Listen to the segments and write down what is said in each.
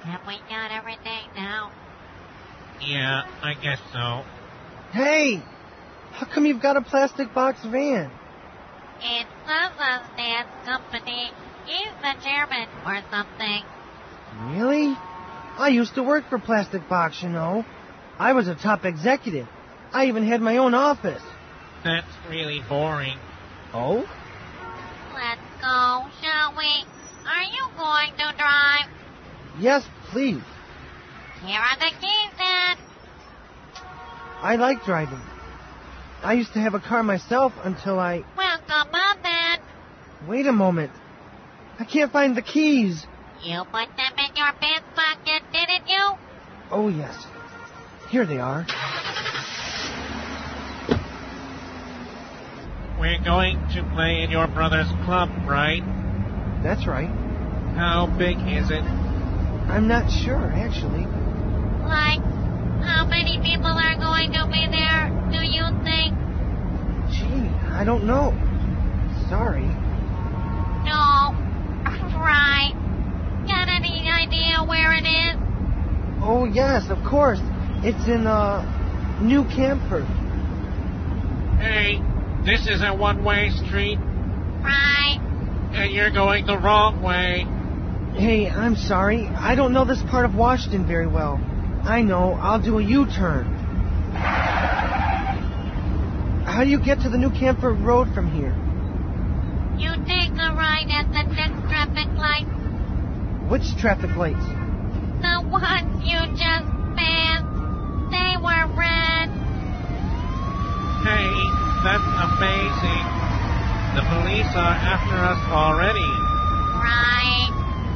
Have we got everything now? Yeah, I guess so. Hey! How come you've got a plastic box van? It's Zaza's dad's company. He's the chairman or something. Really? I used to work for Plastic Box, you know. I was a top executive. I even had my own office. That's really boring. Oh? Let's go, shall we? Are you going to drive? Yes, please. Here are the keys, Dad. I like driving. I used to have a car myself until I... Well, come on, Dad. Wait a moment. I can't find the keys. You put them in your pants pocket, didn't you? Oh, yes. Here they are. We're going to play in your brother's club, right? That's right. How big is it? I'm not sure, actually. Like, how many people are going to be there, do you think? Gee, I don't know. Sorry. No. Right. Got any idea where it is? Oh, yes, of course. It's in, New Camford. Hey, this is a one-way street, Right. and you're going the wrong way. Hey, I'm sorry. I don't know this part of Washington very well. I know. I'll do a U-turn. How do you get to the New Camford Road from here? You take a ride at the next traffic light. Which traffic lights? The ones you just passed. They were red. Hey, that's amazing. The police are after us already. Right.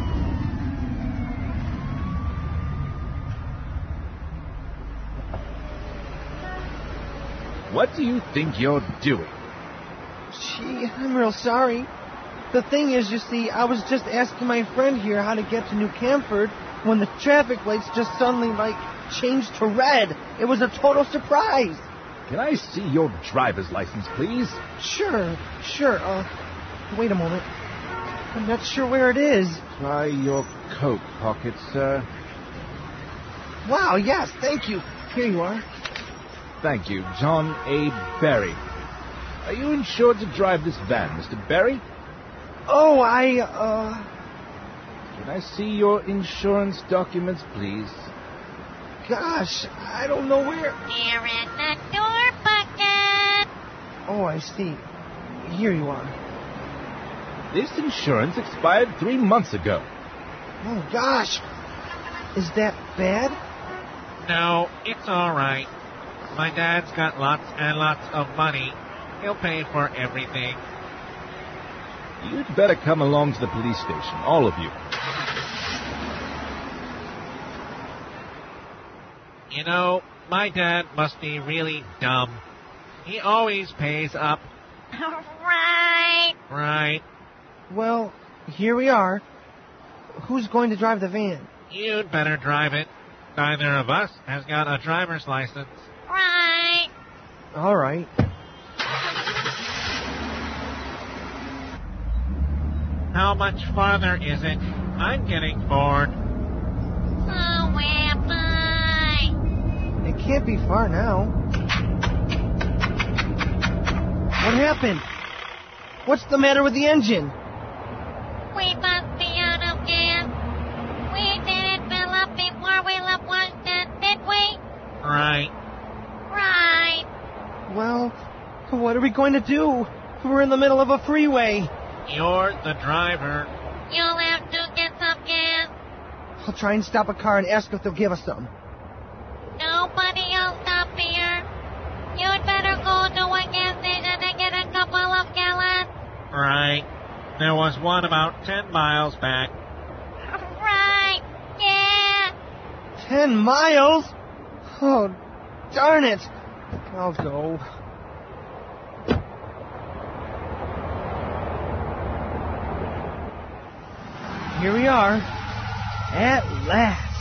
What do you think you're doing? Gee, I'm real sorry. The thing is, you see, I was just asking my friend here how to get to New Camford when the traffic lights just suddenly, changed to red. It was a total surprise. Can I see your driver's license, please? Sure. Wait a moment. I'm not sure where it is. Try your coat pocket, sir. Wow, yes, thank you. Here you are. Thank you, John A. Berry. Are you insured to drive this van, Mr. Berry? Oh, Can I see your insurance documents, please? gosh, I don't know where. They're in the door bucket. Oh, I see. Here you are. This insurance expired 3 months ago. Oh, gosh. Is that bad? No, it's all right. My dad's got lots and lots of money. He'll pay for everything. You'd better come along to the police station, all of you. You know, my dad must be really dumb. He always pays up. Right. Right. Well, here we are. Who's going to drive the van? You'd better drive it. Neither of us has got a driver's license. Right. All right. How much farther is it? I'm getting bored. Oh, am I? It can't be far now. What happened? What's the matter with the engine? We must be out of gas. We didn't fill up before we left Washington, did we? Right. Right. Well, what are we going to do? We're in the middle of a freeway. You're the driver. You'll have to get some gas. I'll try and stop a car and ask if they'll give us some. Nobody else stop here. You'd better go to a gas station and get a couple of gallons. Right. There was one about 10 miles back. Right. Yeah. 10 miles? Oh, darn it. I'll go. Here we are. At last.